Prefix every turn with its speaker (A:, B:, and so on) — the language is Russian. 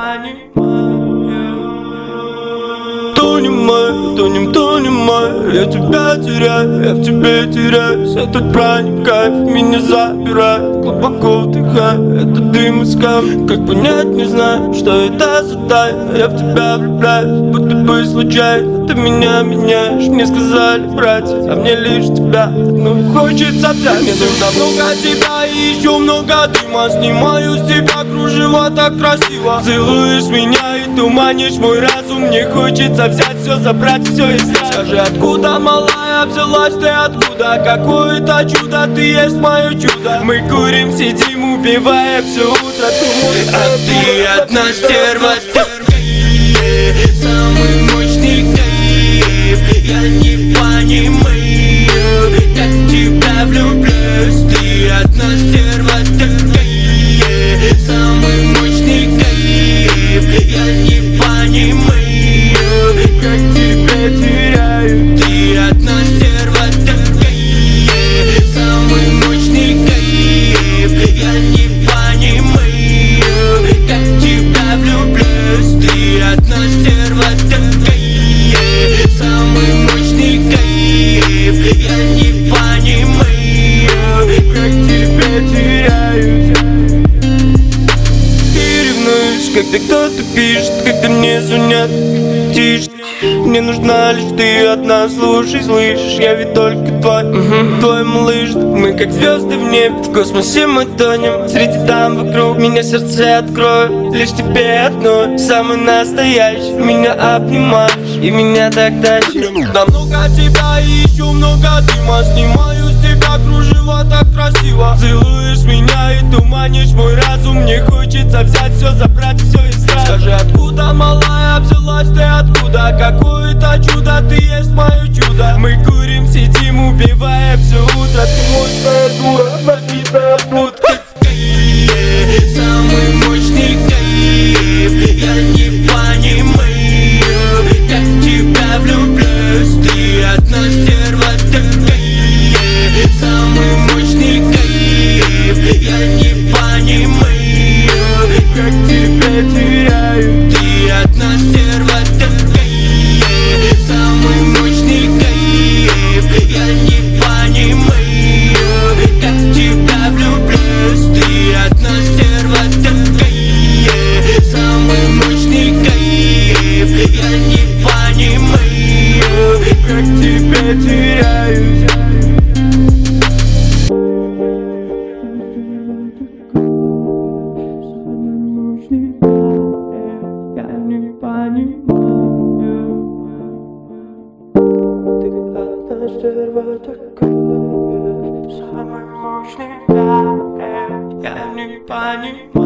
A: Тонем мы, я тебя теряю, я в тебе теряюсь. Этот праздник кайф меня забирает, глубоко вдыхаю этот дым из камня. Как понять не знаю, что это за тайна. Я в тебя влюбляюсь, будто бы случайно. Ты меня меняешь, мне сказали братья, а мне лишь тебя, ну хочется взять. Мне нужно много тебя и еще много дыма. Снимаю с тебя кружево так красиво. Целуешь меня и туманишь мой разум. Мне хочется взять все, забрать все и сразу. Скажи, откуда, малая, взялась ты откуда? Какое-то чудо, ты есть мое чудо. Мы курим, сидим, убивая все утро. А ты одна стерва, самый мощный кайф. Я не понимаю, как в тебя влюбляюсь. Ты одна стерва, самый мощный кайф. Я не понимаю, как тебя теряю. Ты одна стерва, самый мощный кайф. Я не понимаю, как в тебя влюбляюсь. Ты одна стерва, самый мощный кайф. Я не понимаю, как тебя теряю. Ты ревнуешь, когда кто-то пишет, когда мне звонят. Тише, мне нужна лишь ты одна. Слушай, слышишь, я ведь только твой, твой малыш. Мы как звезды в небе, в космосе мы тонем. Среди дам вокруг меня сердце открою. Лишь тебе одной, самый настоящий. Меня обнимаешь и меня так дальше. Да много тебя и еще много дыма. Снимаю с тебя кружево так красиво. Целуешь меня и туманишь мой разум. Мне хочется взять все, забрать все и сразу. Скажи, откуда, малая, взялась ты откуда? Какое-то чудо, ты есть мое чудо. Мы курим, сидим, убивая все утро. Ты мощная дура, набитая будка. Самый мощный кайф. Я не понимаю, как в тебя влюбляюсь. Ты одна стерва, самый мощный кайф. Я не понимаю, как тебя теряю. Ты одна стерва, самый мощный кайф. Я не понимаю, как в тебя влюбляюсь. Ты одна стерва, самый мощный кайф. Я не понимаю, как тебя теряю. Я не понимаю. Ты одна стерва такая, самый мощный я не понимаю.